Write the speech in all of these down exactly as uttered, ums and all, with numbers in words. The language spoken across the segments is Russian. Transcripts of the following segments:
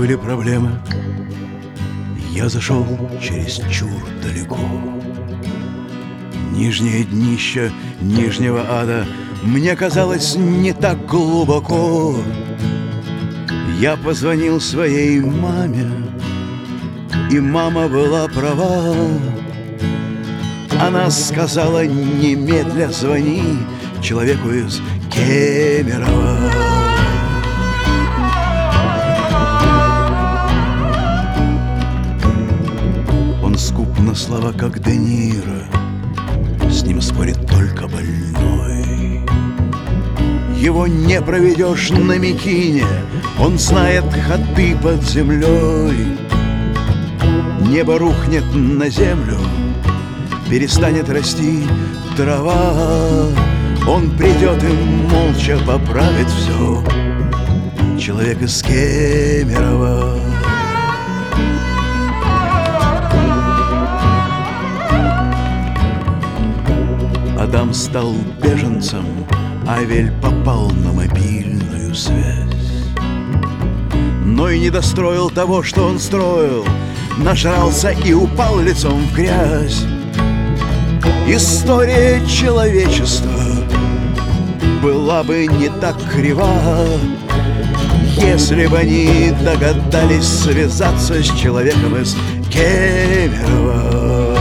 были проблемы. Я зашел чересчур далеко. Нижнее днище нижнего ада мне казалось не так глубоко. Я позвонил своей маме, и мама была права. Она сказала: немедля звони человеку из Кемерово. Он скуп на слова, как Де Ниро, с ним спорит только больной. Его не проведешь на Микине, он знает ходы под землей. Небо рухнет на землю, перестанет расти трава. Он придет и молча поправит все. Человек из Кемерово. Адам стал беженцем, Авель попал на мобильную связь. Но и не достроил того, что он строил, нажрался и упал лицом в грязь. История человечества была бы не так крива, если бы они догадались связаться с человеком из Кемерово.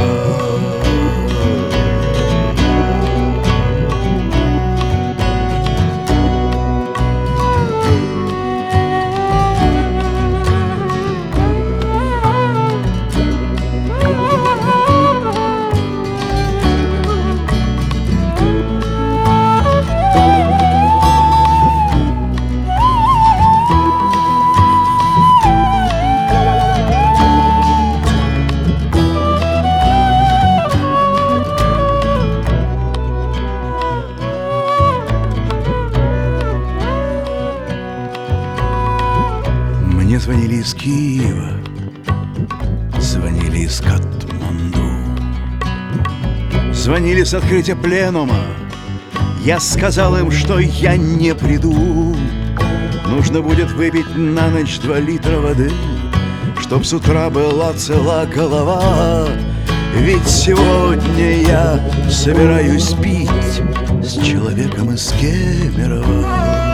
Мне звонили из Киева, звонили из Катманду, звонили с открытия пленума. Я сказал им, что я не приду. Нужно будет выпить на ночь два литра воды, чтоб с утра была цела голова. Ведь сегодня я собираюсь пить с человеком из Кемерово.